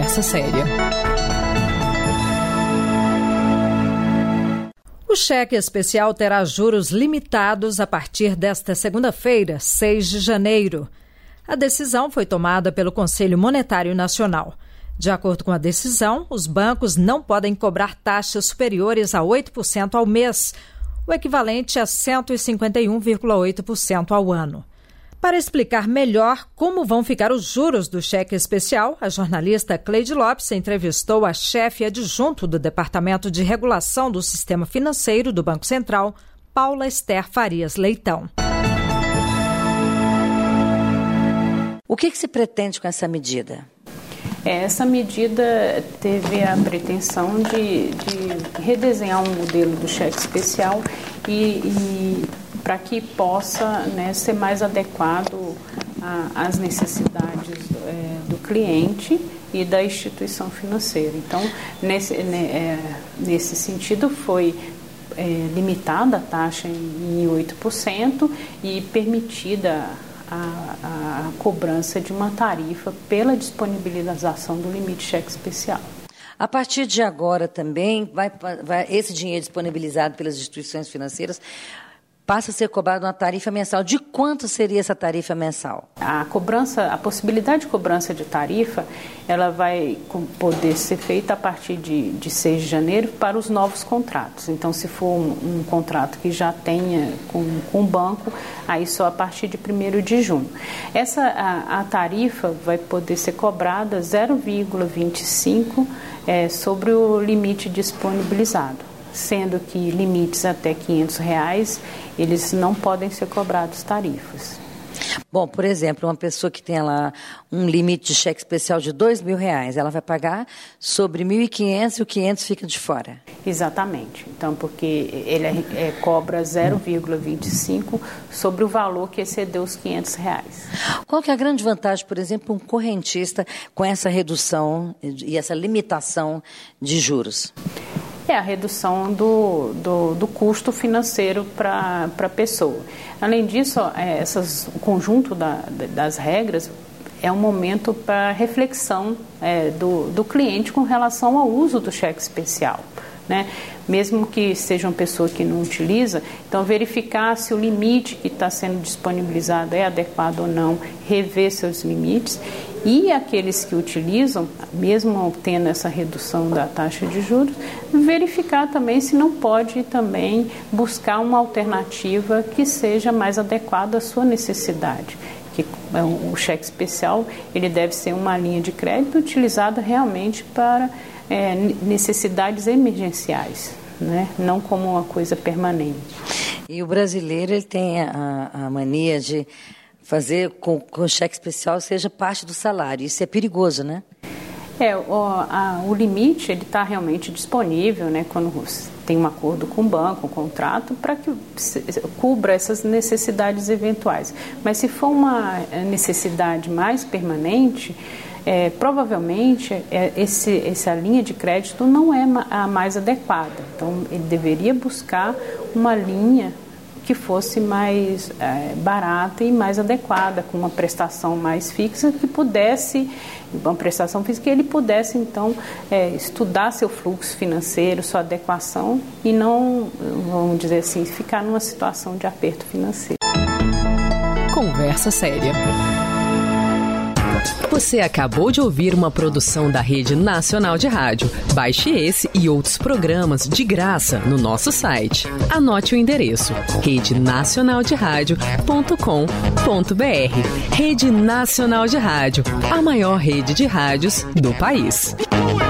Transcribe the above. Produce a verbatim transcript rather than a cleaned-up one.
Conversa Séria. O cheque especial terá juros limitados a partir desta segunda-feira, seis de janeiro. A decisão foi tomada pelo Conselho Monetário Nacional. De acordo com a decisão, os bancos não podem cobrar taxas superiores a oito por cento ao mês, o equivalente a cento e cinquenta e um vírgula oito por cento ao ano. Para explicar melhor como vão ficar os juros do cheque especial, a jornalista Cleide Lopes entrevistou a chefe adjunto do Departamento de Regulação do Sistema Financeiro do Banco Central, Paula Esther Farias Leitão. O que, que se pretende com essa medida? Essa medida teve a pretensão de, de redesenhar um modelo do cheque especial e, e para que possa, né, ser mais adequado às necessidades é, do cliente e da instituição financeira. Então, nesse, né, é, nesse sentido, foi é, limitada a taxa em oito por cento e permitida A, a cobrança de uma tarifa pela disponibilização do limite cheque especial. A partir de agora também, vai, vai, esse dinheiro disponibilizado pelas instituições financeiras passa a ser cobrado uma tarifa mensal. De quanto seria essa tarifa mensal? A cobrança, a possibilidade de cobrança de tarifa, ela vai poder ser feita a partir de, de seis de janeiro para os novos contratos. Então, se for um, um contrato que já tenha com, com o banco, aí só a partir de primeiro de junho. Essa, a, a tarifa vai poder ser cobrada zero vírgula vinte e cinco é, sobre o limite disponibilizado, sendo que limites até quinhentos reais, eles não podem ser cobrados tarifas. Bom, por exemplo, uma pessoa que tem lá um limite de cheque especial de dois mil reais, ela vai pagar sobre mil e quinhentos e o quinhentos fica de fora. Exatamente. Então, porque ele é, é, cobra zero vírgula vinte e cinco sobre o valor que excedeu os quinhentos reais. Qual que é a grande vantagem, por exemplo, um correntista com essa redução e essa limitação de juros? É a redução do, do, do custo financeiro para a pessoa. Além disso, é, essas, o conjunto da, das regras é um momento para reflexão é, do, do cliente com relação ao uso do cheque especial, né? Mesmo que seja uma pessoa que não utiliza, então verificar se o limite que está sendo disponibilizado é adequado ou não, rever seus limites. E aqueles que utilizam, mesmo tendo essa redução da taxa de juros, verificar também se não pode também buscar uma alternativa que seja mais adequada à sua necessidade. Que o cheque especial, ele deve ser uma linha de crédito utilizada realmente para é, necessidades emergenciais, né? Não como uma coisa permanente. E o brasileiro, ele tem a, a mania de fazer com que o cheque especial seja parte do salário. Isso é perigoso, né? É, o, a, o limite, ele está realmente disponível, né, quando tem um acordo com o banco, um contrato, para que cubra essas necessidades eventuais. Mas se for uma necessidade mais permanente, é, provavelmente é, esse, essa linha de crédito não é a mais adequada. Então, ele deveria buscar uma linha que fosse mais é, barata e mais adequada, com uma prestação mais fixa, que pudesse, uma prestação fixa, que ele pudesse, então, é, estudar seu fluxo financeiro, sua adequação e não, vamos dizer assim, ficar numa situação de aperto financeiro. Conversa Séria. Você acabou de ouvir uma produção da Rede Nacional de Rádio. Baixe esse e outros programas de graça no nosso site. Anote o endereço: rede nacional de rádio ponto com ponto br. Rede Nacional de Rádio, a maior rede de rádios do país.